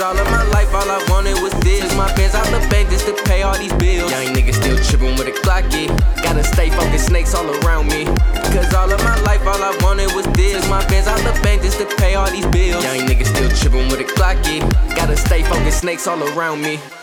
all of my life, all I wanted was this. Took my bands out the bank just to pay all these bills. Young niggas still trippin' with a Glocky. Gotta stay focused, snakes all around me. Cause all of my life, all I wanted was this. Took my bands out the bank just to pay all these bills. Young niggas still trippin' with a Glocky. Gotta stay focused, snakes all around me.